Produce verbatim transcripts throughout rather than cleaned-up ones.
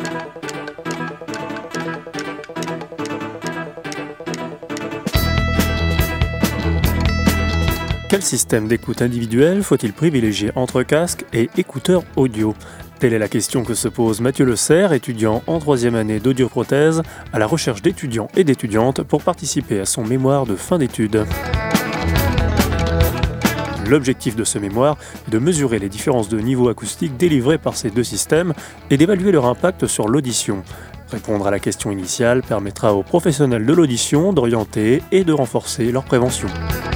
Quel système d'écoute individuel faut-il privilégier entre casque et écouteurs audio ? Telle est la question que se pose Mathieu Le Serre, étudiant en troisième année d'audioprothèse, à la recherche d'étudiants et d'étudiantes pour participer à son mémoire de fin d'études. L'objectif de ce mémoire est de mesurer les différences de niveau acoustique délivrées par ces deux systèmes et d'évaluer leur impact sur l'audition. Répondre à la question initiale permettra aux professionnels de l'audition d'orienter et de renforcer leur prévention.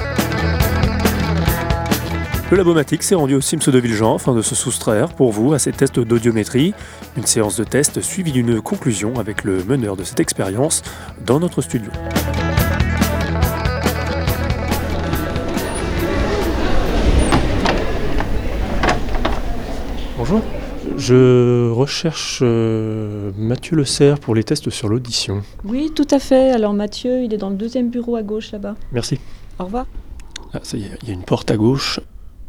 Le Labomatique s'est rendu au C I M S de Villejean afin de se soustraire pour vous à ces tests d'audiométrie. Une séance de test suivie d'une conclusion avec le meneur de cette expérience dans notre studio. Bonjour, je recherche euh, Mathieu Le Serre pour les tests sur l'audition. Oui, tout à fait. Alors Mathieu, il est dans le deuxième bureau à gauche là-bas. Merci. Au revoir. Ah, ça y est, il y a une porte à gauche.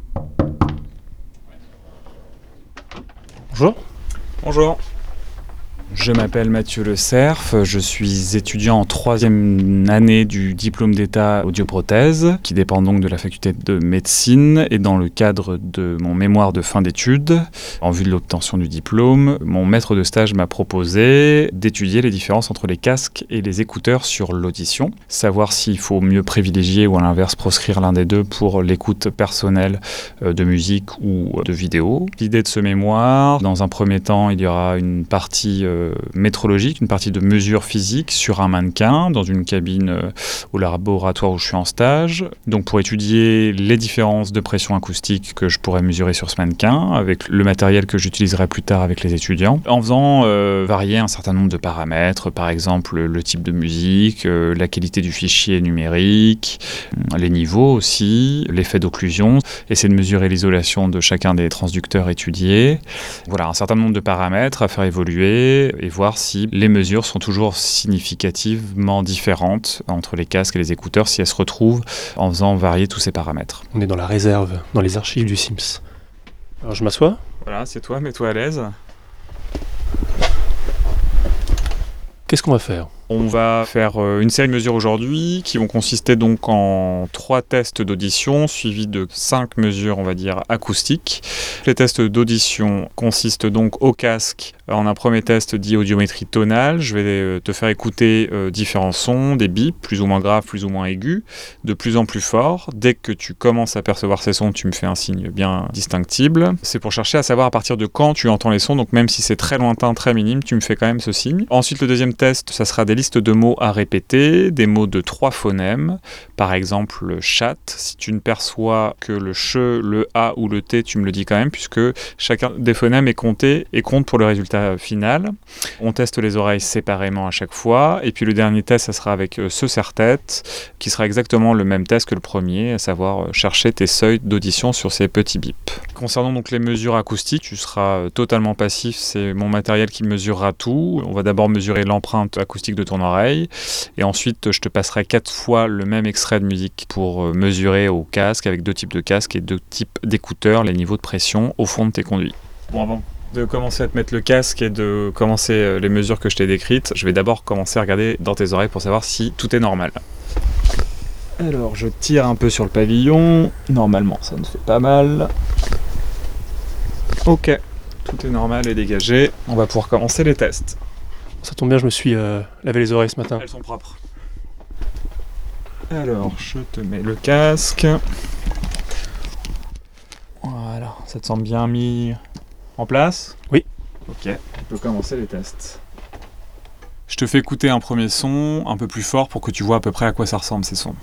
Bonjour. Bonjour. Je m'appelle Mathieu Le Serre, je suis étudiant en troisième année du diplôme d'état audioprothèse, qui dépend donc de la faculté de médecine, et dans le cadre de mon mémoire de fin d'études, en vue de l'obtention du diplôme, mon maître de stage m'a proposé d'étudier les différences entre les casques et les écouteurs sur l'audition, savoir s'il faut mieux privilégier ou à l'inverse proscrire l'un des deux pour l'écoute personnelle de musique ou de vidéo. L'idée de ce mémoire, dans un premier temps, il y aura une partie euh, métrologique, une partie de mesure physique sur un mannequin dans une cabine euh, au laboratoire où je suis en stage. Donc pour étudier les différences de pression acoustique que je pourrais mesurer sur ce mannequin avec le matériel que j'utiliserai plus tard avec les étudiants, en faisant euh, varier un certain nombre de paramètres, par exemple le type de musique, euh, la qualité du fichier numérique, les niveaux aussi, l'effet d'occlusion, essayer de mesurer l'isolation de chacun des transducteurs étudiés. Voilà, un certain nombre de paramètres à faire évoluer et voir si les mesures sont toujours significativement différentes entre les casques et les écouteurs, si elles se retrouvent en faisant varier tous ces paramètres. On est dans la réserve, dans les archives du C I M S. Alors je m'assois. Voilà, c'est toi, mets-toi à l'aise. Qu'est-ce qu'on va faire ? On va faire une série de mesures aujourd'hui qui vont consister donc en trois tests d'audition suivis de cinq mesures, on va dire, acoustiques. Les tests d'audition consistent donc au casque en un premier test dit audiométrie tonale. Je vais te faire écouter euh, différents sons, des bips plus ou moins graves, plus ou moins aigus, de plus en plus forts. Dès que tu commences à percevoir ces sons, tu me fais un signe bien distinctible. C'est pour chercher à savoir à partir de quand tu entends les sons, donc même si c'est très lointain, très minime, tu me fais quand même ce signe. Ensuite, le deuxième test, ça sera des listes de mots à répéter, des mots de trois phonèmes. Par exemple, le chat. Si tu ne perçois que le ch, le a ou le t, tu me le dis quand même, puisque chacun des phonèmes est compté et compte pour le résultat final. On teste les oreilles séparément à chaque fois. Et puis le dernier test, ça sera avec ce serre-tête, qui sera exactement le même test que le premier, à savoir chercher tes seuils d'audition sur ces petits bips. Concernant donc les mesures acoustiques, tu seras totalement passif. C'est mon matériel qui mesurera tout. On va d'abord mesurer l'empreinte acoustique de ton oreille. Et ensuite, je te passerai quatre fois le même extrait de musique pour mesurer au casque, avec deux types de casques et deux types d'écouteurs, les niveaux de pression au fond de tes conduits. Bon, avant de commencer à te mettre le casque et de commencer les mesures que je t'ai décrites, je vais d'abord commencer à regarder dans tes oreilles pour savoir si tout est normal. Alors, je tire un peu sur le pavillon. Normalement, ça ne fait pas mal. Ok, tout est normal et dégagé. On va pouvoir commencer les tests. Ça tombe bien, je me suis euh, lavé les oreilles ce matin. Elles sont propres. Alors, je te mets le casque. Voilà, ça te semble bien mis en place ? Oui. Ok, on peut commencer les tests. Je te fais écouter un premier son un peu plus fort pour que tu vois à peu près à quoi ça ressemble ces sons.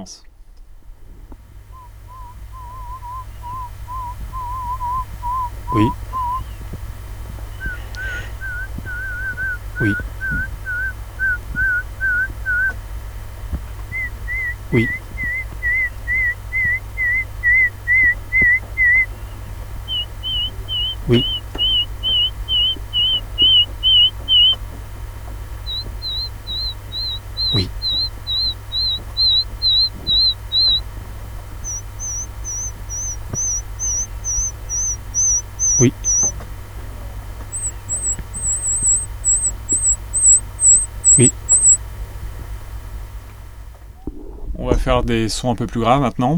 commence. Oui. Oui. Oui. Oui. Oui. Oui. Oui. On va faire des sons un peu plus graves maintenant.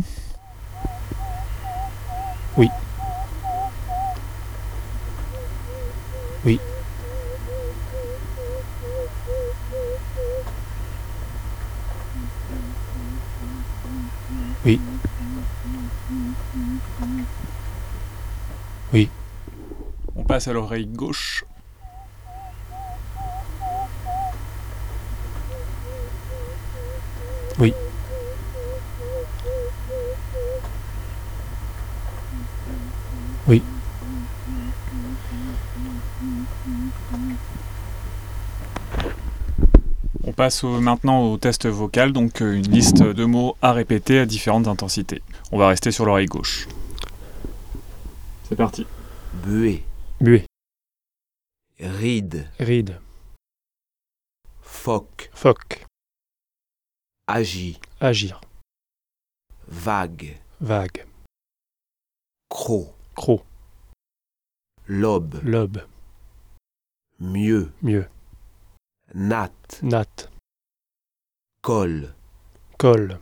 Oui. Oui. Oui. Oui. On passe à l'oreille gauche. Oui. Oui. On passe au, maintenant au test vocal, donc euh, une liste de mots à répéter à différentes intensités. On va rester sur l'oreille gauche. C'est parti. Buée, Buée. ride, Ride. phoque, Phoque. agit, Agir. vague, Vague. croc, Croc. lobe, Lobe. mieux, Mieux. natte, Natte. colle, Colle.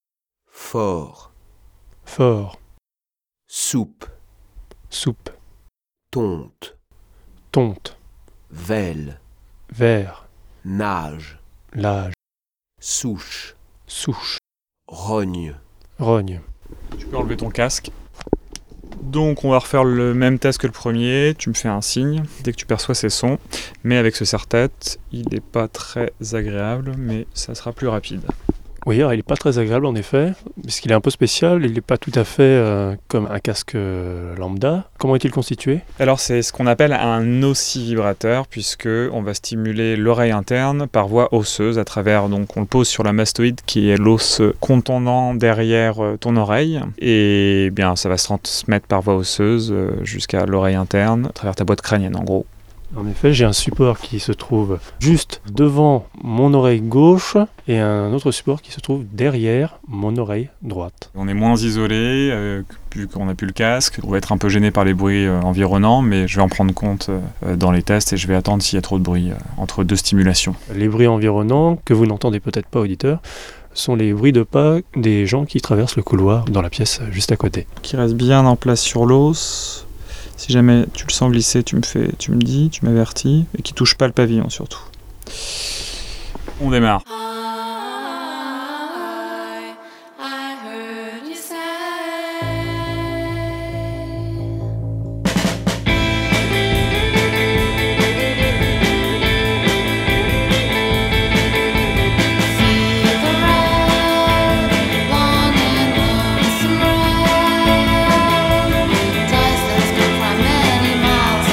fort, Fort. soupe, Soupe. tonte, Tonte. velle, Vert. nage, Lage. souche, Souche. rogne. Rogne. Tu peux enlever ton casque. Donc on va refaire le même test que le premier. Tu me fais un signe dès que tu perçois ces sons. Mais avec ce serre-tête, il n'est pas très agréable, mais ça sera plus rapide. Oui, alors il n'est pas très agréable en effet, puisqu'il est un peu spécial, il n'est pas tout à fait euh, comme un casque euh, lambda. Comment est-il constitué ? Alors c'est ce qu'on appelle un ossivibrateur, puisque on va stimuler l'oreille interne par voie osseuse à travers, donc on le pose sur la mastoïde qui est l'os contondant derrière ton oreille, et bien ça va se transmettre par voie osseuse jusqu'à l'oreille interne, à travers ta boîte crânienne en gros. En effet, j'ai un support qui se trouve juste devant mon oreille gauche et un autre support qui se trouve derrière mon oreille droite. On est moins isolé, euh, vu qu'on n'a plus le casque. On va être un peu gêné par les bruits euh, environnants, mais je vais en prendre compte euh, dans les tests et je vais attendre s'il y a trop de bruit euh, entre deux stimulations. Les bruits environnants, que vous n'entendez peut-être pas, auditeur, sont les bruits de pas des gens qui traversent le couloir dans la pièce juste à côté. Qui reste bien en place sur l'os. Si jamais tu le sens glisser, tu me fais, tu me dis, tu m'avertis, et qui touche pas le pavillon surtout. On démarre.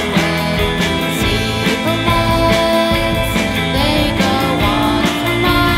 They go on for miles.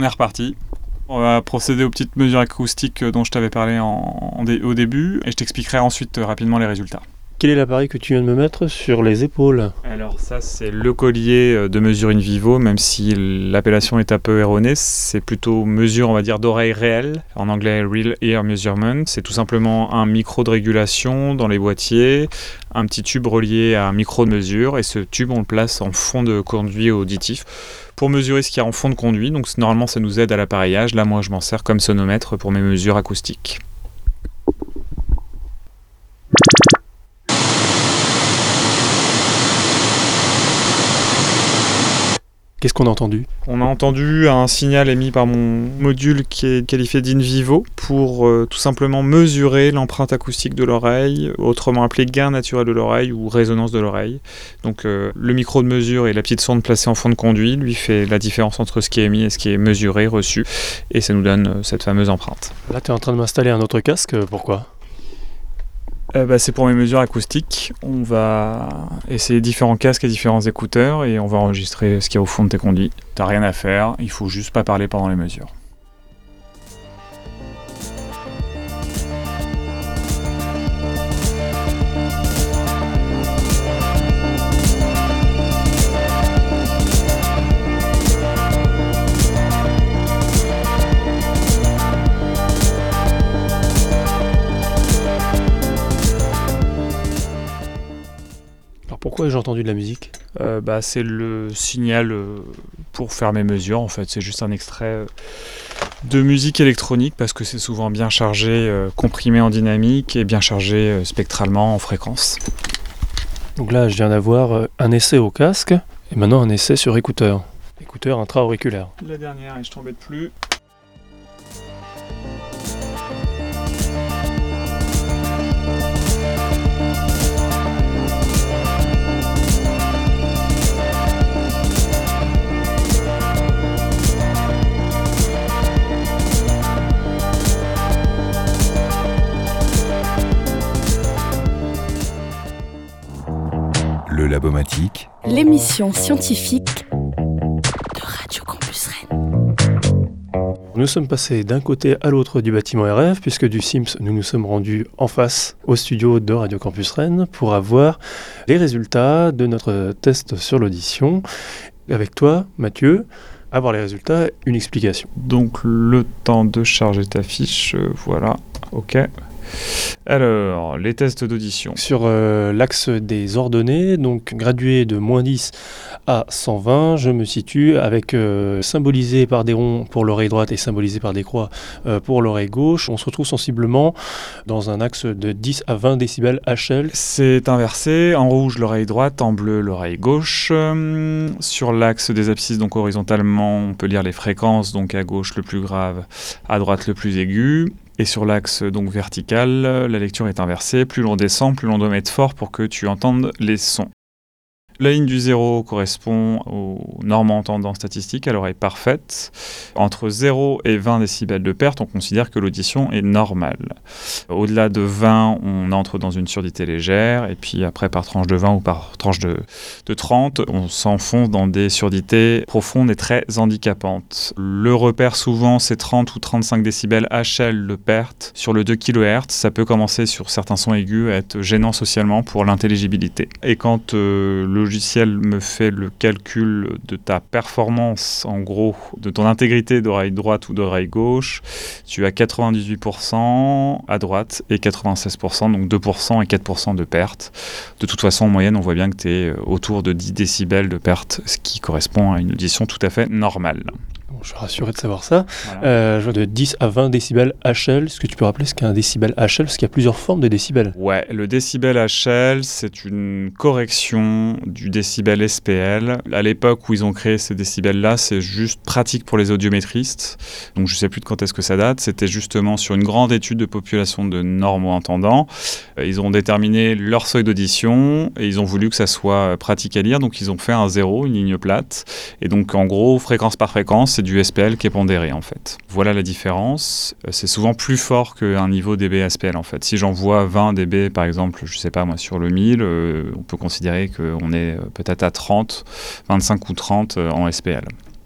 est reparti. On va procéder aux petites mesures acoustiques dont je t'avais parlé en, en dé, au début et je t'expliquerai ensuite euh, rapidement les résultats. Quel est l'appareil que tu viens de me mettre sur les épaules ? Alors ça c'est le collier de mesure in vivo, même si l'appellation est un peu erronée, c'est plutôt mesure on va dire d'oreille réelle, en anglais Real Ear Measurement. C'est tout simplement un micro de régulation dans les boîtiers, un petit tube relié à un micro de mesure et ce tube on le place en fond de conduit auditif pour mesurer ce qu'il y a en fond de conduit, donc normalement ça nous aide à l'appareillage. Là moi je m'en sers comme sonomètre pour mes mesures acoustiques. Qu'est-ce qu'on a entendu ? On a entendu un signal émis par mon module qui est qualifié d'in vivo pour euh, tout simplement mesurer l'empreinte acoustique de l'oreille, autrement appelé gain naturel de l'oreille ou résonance de l'oreille. Donc euh, le micro de mesure et la petite sonde placée en fond de conduit lui fait la différence entre ce qui est émis et ce qui est mesuré, reçu, et ça nous donne euh, cette fameuse empreinte. Là tu es en train de m'installer un autre casque, pourquoi ? Euh, bah, c'est pour mes mesures acoustiques. On va essayer différents casques et différents écouteurs et on va enregistrer ce qu'il y a au fond de tes conduits. T'as rien à faire, il faut juste pas parler pendant les mesures. Pourquoi j'ai entendu de la musique ? euh, bah, C'est le signal euh, pour faire mes mesures. En fait, c'est juste un extrait euh, de musique électronique parce que c'est souvent bien chargé, euh, comprimé en dynamique et bien chargé euh, spectralement en fréquence. Donc là, je viens d'avoir un essai au casque et maintenant un essai sur écouteur. Écouteur intra-auriculaire. La dernière, et je t'embête plus. Le Labomatique, l'émission scientifique de Radio Campus Rennes. Nous sommes passés d'un côté à l'autre du bâtiment R F, puisque du S I M S, nous nous sommes rendus en face au studio de Radio Campus Rennes pour avoir les résultats de notre test sur l'audition. Avec toi, Mathieu, avoir les résultats, une explication. Donc le temps de charger ta fiche, euh, voilà, ok. Alors, les tests d'audition. Sur euh, l'axe des ordonnées, donc gradué de moins dix à cent vingt, je me situe avec euh, symbolisé par des ronds pour l'oreille droite et symbolisé par des croix euh, pour l'oreille gauche. On se retrouve sensiblement dans un axe de dix à vingt décibels H L. C'est inversé, en rouge l'oreille droite, en bleu l'oreille gauche. Euh, sur l'axe des abscisses, donc horizontalement, on peut lire les fréquences, donc à gauche le plus grave, à droite le plus aigu. Et sur l'axe donc vertical, la lecture est inversée. Plus l'on descend, plus l'on doit mettre fort pour que tu entendes les sons. La ligne du zéro correspond aux normes entendant statistiques, à l'oreille parfaite. Entre zéro et vingt décibels de perte, on considère que l'audition est normale. Au-delà de vingt, on entre dans une surdité légère, et puis après, par tranche de vingt ou par tranche de, de trente, on s'enfonce dans des surdités profondes et très handicapantes. Le repère souvent, c'est trente ou trente-cinq décibels H L de perte sur le deux kilohertz. Ça peut commencer sur certains sons aigus à être gênant socialement pour l'intelligibilité. Et quand euh, le logiciel me fait le calcul de ta performance, en gros, de ton intégrité d'oreille droite ou d'oreille gauche, tu as quatre-vingt-dix-huit pour cent à droite et quatre-vingt-seize pour cent, donc deux pour cent et quatre pour cent de perte. De toute façon, en moyenne, on voit bien que tu es autour de dix décibels de perte, ce qui correspond à une audition tout à fait normale. Bon, je suis rassuré de savoir ça. Voilà. Euh, je vois de dix à vingt décibels H L. Est-ce que tu peux rappeler ce qu'est un décibel H L ? Parce qu'il y a plusieurs formes de décibels. Ouais, le décibel H L, c'est une correction du décibel S P L. À l'époque où ils ont créé ces décibels-là, c'est juste pratique pour les audiométristes. Donc je ne sais plus de quand est-ce que ça date. C'était justement sur une grande étude de population de normo-entendants. Ils ont déterminé leur seuil d'audition et ils ont voulu que ça soit pratique à lire. Donc ils ont fait un zéro, une ligne plate. Et donc en gros, fréquence par fréquence, c'est du S P L qui est pondéré en fait. Voilà la différence. C'est souvent plus fort qu'un niveau D B S P L en fait. Si j'envoie vingt décibels par exemple, je sais pas moi, sur le mille, euh, on peut considérer qu'on est peut-être à trente, vingt-cinq ou trente en S P L. Mmh.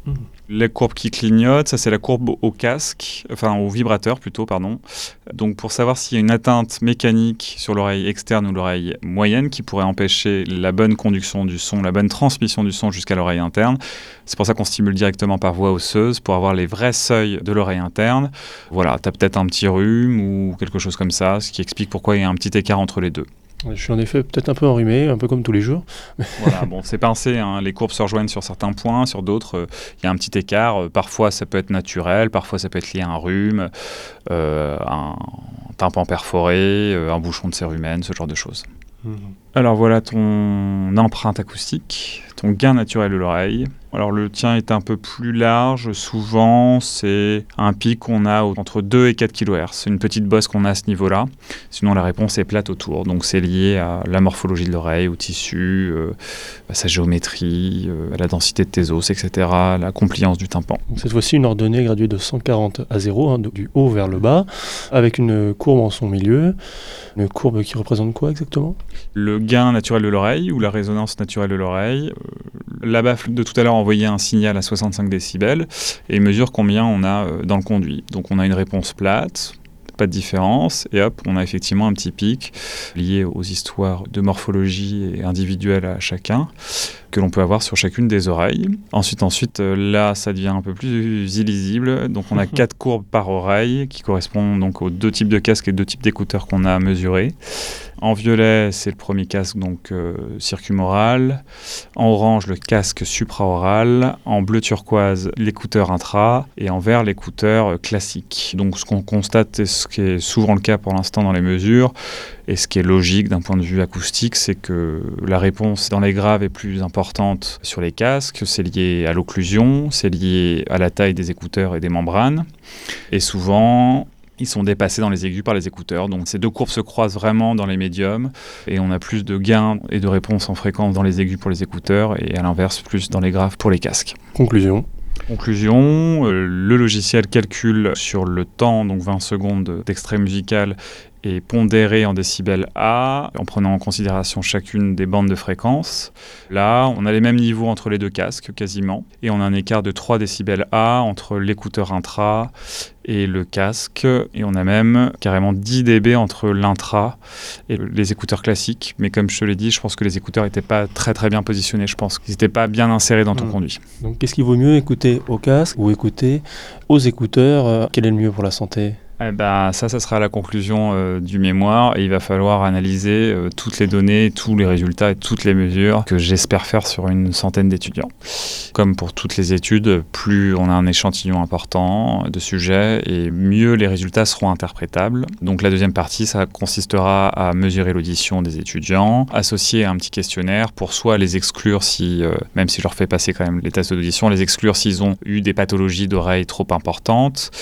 La courbe qui clignote, ça c'est la courbe au casque, enfin au vibrateur plutôt, pardon. Donc pour savoir s'il y a une atteinte mécanique sur l'oreille externe ou l'oreille moyenne qui pourrait empêcher la bonne conduction du son, la bonne transmission du son jusqu'à l'oreille interne. C'est pour ça qu'on stimule directement par voie osseuse pour avoir les vrais seuils de l'oreille interne. Voilà, tu as peut-être un petit rhume ou quelque chose comme ça, ce qui explique pourquoi il y a un petit écart entre les deux. Je suis en effet peut-être un peu enrhumé, un peu comme tous les jours. Voilà, bon, c'est pincé, hein. Les courbes se rejoignent sur certains points, sur d'autres, il euh, y a un petit écart. Euh, parfois, ça peut être naturel, parfois, ça peut être lié à un rhume, euh, un tympan perforé, euh, un bouchon de cérumen, ce genre de choses. Mmh. Alors voilà ton empreinte acoustique, ton gain naturel de l'oreille. Alors le tien est un peu plus large, souvent c'est un pic qu'on a entre deux et quatre kilohertz. C'est une petite bosse qu'on a à ce niveau-là, sinon la réponse est plate autour. Donc c'est lié à la morphologie de l'oreille, au tissu, euh, à sa géométrie, euh, à la densité de tes os, et cetera, à la compliance du tympan. Donc cette fois-ci une ordonnée graduée de cent quarante à zéro, hein, du haut vers le bas, avec une courbe en son milieu. Une courbe qui représente quoi exactement ? Le gain naturel de l'oreille ou la résonance naturelle de l'oreille. Euh, la baffle de tout à l'heure envoyait un signal à soixante-cinq décibels et mesure combien on a euh, dans le conduit. Donc on a une réponse plate, pas de différence, et hop, on a effectivement un petit pic lié aux histoires de morphologie et individuelle à chacun que l'on peut avoir sur chacune des oreilles. Ensuite, ensuite euh, là, ça devient un peu plus illisible. Donc on a quatre courbes par oreille qui correspondent donc aux deux types de casques et deux types d'écouteurs qu'on a mesurés. En violet, c'est le premier casque, donc euh, circumoral. En orange, le casque supraoral. En bleu turquoise, l'écouteur intra. Et en vert, l'écouteur euh, classique. Donc ce qu'on constate, et ce qui est souvent le cas pour l'instant dans les mesures, et ce qui est logique d'un point de vue acoustique, c'est que la réponse dans les graves est plus importante sur les casques. C'est lié à l'occlusion, c'est lié à la taille des écouteurs et des membranes. Et souvent, ils sont dépassés dans les aigus par les écouteurs. Donc ces deux courbes se croisent vraiment dans les médiums et on a plus de gains et de réponses en fréquence dans les aigus pour les écouteurs et à l'inverse plus dans les graves pour les casques. Conclusion. Conclusion, euh, le logiciel calcule sur le temps, donc vingt secondes d'extrait musical, et pondéré en décibels A, en prenant en considération chacune des bandes de fréquence. Là, on a les mêmes niveaux entre les deux casques, quasiment, et on a un écart de trois décibels A entre l'écouteur intra et le casque, et on a même carrément dix décibels entre l'intra et les écouteurs classiques. Mais comme je te l'ai dit, je pense que les écouteurs n'étaient pas très très bien positionnés, je pense qu'ils n'étaient pas bien insérés dans ton mmh. conduit. Donc qu'est-ce qu'il vaut mieux écouter au casque ou écouter aux écouteurs euh, Quel est le mieux pour la santé ? Eh ben, ça, ça sera la conclusion euh, du mémoire et il va falloir analyser euh, toutes les données, tous les résultats et toutes les mesures que j'espère faire sur une centaine d'étudiants. Comme pour toutes les études, plus on a un échantillon important de sujets et mieux les résultats seront interprétables. Donc la deuxième partie, ça consistera à mesurer l'audition des étudiants, associer un petit questionnaire pour soit les exclure si, euh, même si je leur fais passer quand même les tests d'audition, les exclure s'ils ont eu des pathologies d'oreilles trop importantes.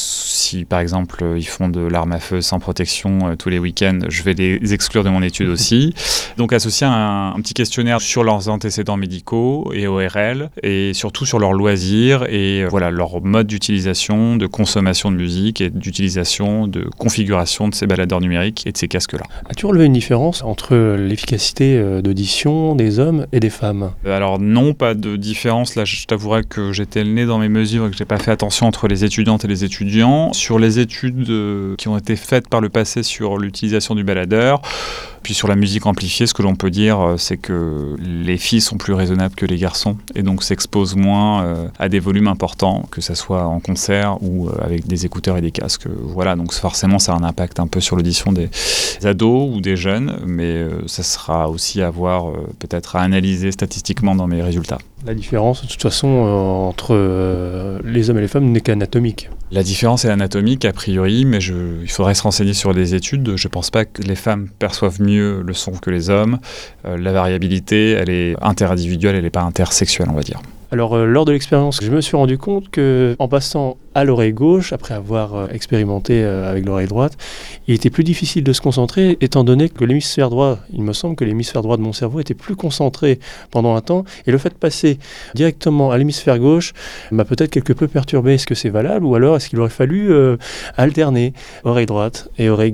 Si par exemple ils font de l'arme à feu sans protection euh, tous les week-ends, je vais les exclure de mon étude aussi. Donc associer un, un petit questionnaire sur leurs antécédents médicaux et O R L, et surtout sur leurs loisirs et euh, voilà, leur mode d'utilisation, de consommation de musique et d'utilisation, de configuration de ces baladeurs numériques et de ces casques-là. As-tu relevé une différence entre l'efficacité euh, d'audition des hommes et des femmes ? Alors non, pas de différence. Là, je t'avouerai que j'étais le nez dans mes mesures et que j'ai pas fait attention entre les étudiantes et les étudiants. Sur les études qui ont été faites par le passé sur l'utilisation du baladeur. Puis sur la musique amplifiée, ce que l'on peut dire, c'est que les filles sont plus raisonnables que les garçons et donc s'exposent moins euh, à des volumes importants, que ce soit en concert ou euh, avec des écouteurs et des casques. Voilà, donc forcément ça a un impact un peu sur l'audition des ados ou des jeunes, mais euh, ça sera aussi à voir, euh, peut-être à analyser statistiquement dans mes résultats. La différence, de toute façon, euh, entre euh, les hommes et les femmes n'est qu'anatomique. La différence est anatomique, a priori, mais je, il faudrait se renseigner sur des études. Je ne pense pas que les femmes perçoivent mieux le son que les hommes. Euh, la variabilité, elle est interindividuelle, elle n'est pas intersexuelle, on va dire. Alors, euh, lors de l'expérience, je me suis rendu compte qu'en passant à l'oreille gauche, après avoir euh, expérimenté euh, avec l'oreille droite, il était plus difficile de se concentrer, étant donné que l'hémisphère droit, il me semble que l'hémisphère droit de mon cerveau était plus concentré pendant un temps, et le fait de passer directement à l'hémisphère gauche m'a peut-être quelque peu perturbé. Est-ce que c'est valable, ou alors est-ce qu'il aurait fallu euh, alterner oreille droite et oreille gauche ?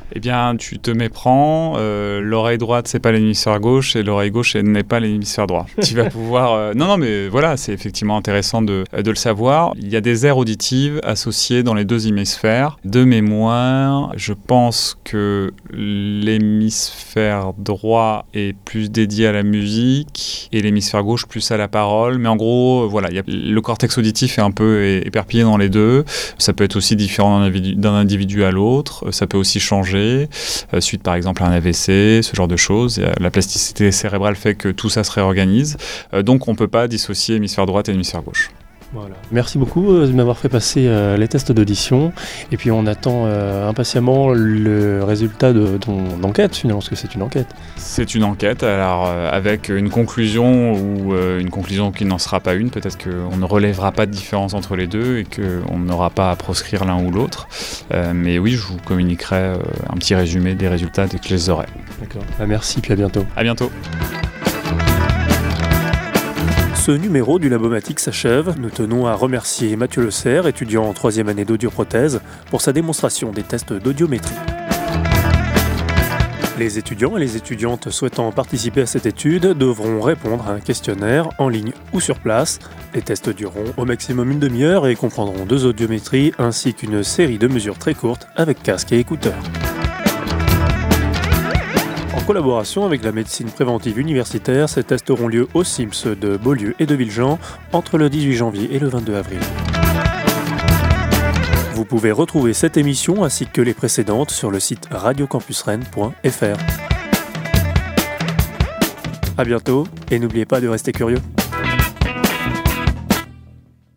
Eh bien, tu te méprends. Euh, l'oreille droite, c'est pas l'hémisphère gauche, et l'oreille gauche n'est pas l'hémisphère droit. Tu vas pouvoir. Euh... Non, non, mais voilà, c'est effectivement intéressant de, de le savoir. Il y a des aires auditives associées dans les deux hémisphères. De mémoire, je pense que l'hémisphère droit est plus dédié à la musique et l'hémisphère gauche plus à la parole. Mais en gros, voilà, y a... le cortex auditif est un peu éparpillé dans les deux. Ça peut être aussi différent d'un individu, d'un individu à l'autre. Ça peut aussi changer. Euh, suite par exemple à un A V C, ce genre de choses. La plasticité cérébrale fait que tout ça se réorganise. Euh, donc on ne peut pas dissocier hémisphère droite et hémisphère gauche. Voilà. Merci beaucoup de m'avoir fait passer euh, les tests d'audition. Et puis on attend euh, impatiemment le résultat de ton enquête finalement, parce que c'est une enquête. C'est une enquête, alors euh, avec une conclusion ou euh, une conclusion qui n'en sera pas une. Peut-être qu'on ne relèvera pas de différence entre les deux et qu'on n'aura pas à proscrire l'un ou l'autre. Euh, mais oui, je vous communiquerai euh, un petit résumé des résultats dès que je les aurai. D'accord. Ah, merci, puis à bientôt. À bientôt. Ce numéro du Labomatique s'achève. Nous tenons à remercier Mathieu Le Serre, étudiant en troisième année d'audioprothèse, pour sa démonstration des tests d'audiométrie. Les étudiants et les étudiantes souhaitant participer à cette étude devront répondre à un questionnaire en ligne ou sur place. Les tests dureront au maximum une demi-heure et comprendront deux audiométries ainsi qu'une série de mesures très courtes avec casque et écouteurs. En collaboration avec la médecine préventive universitaire, ces tests auront lieu au S I M S de Beaulieu et de Villejean entre le dix-huit janvier et le vingt-deux avril. Vous pouvez retrouver cette émission ainsi que les précédentes sur le site radio campus rennes point f r. A bientôt et n'oubliez pas de rester curieux.